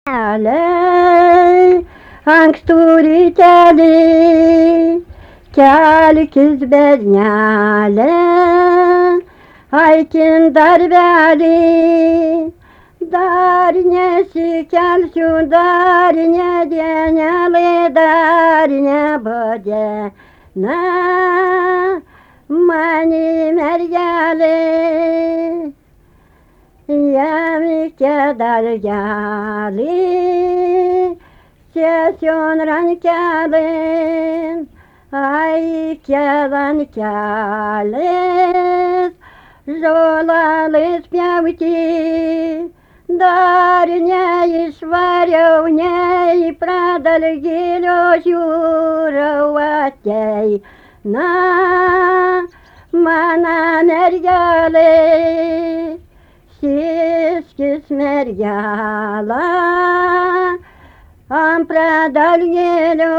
Keliai, anksturi keliai, kelkis bernelė, aikin darbelį, dar nesikelsiu, dar ne dienelė, dar nebodėna, mani mergelė. Jamike dargelį, sėsion rankelėn, aike rankelės, žolelis pjauti, dar neišvariau, nei pradalgėlio žiūrau ateina, mana mergelė. Sėskis mergelė ant pradalgėlio,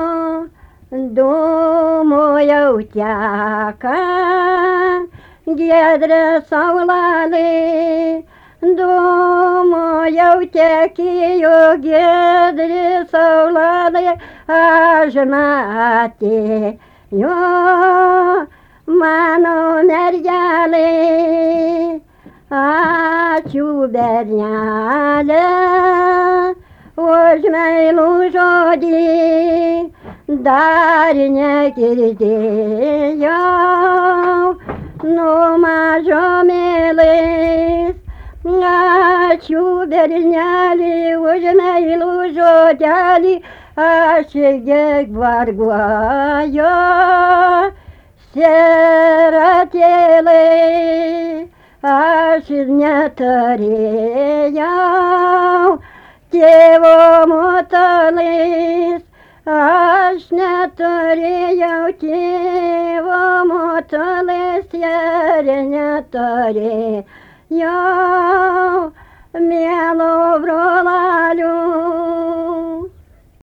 dūmų jau teka, giedrė saulelė, dūmų jau tekėjo, giedrė saulelė, aš matėjau mano mergelė. Ačiū bernelė už meilų žodį, dar negirdėjau nuo mažumėlės. Ačiū bernelė už meilų žodelį, aš kiek varguoju seratėlė. Aš neturėjau tėvo motelis, aš neturėjau tėvo motelis ir neturėjau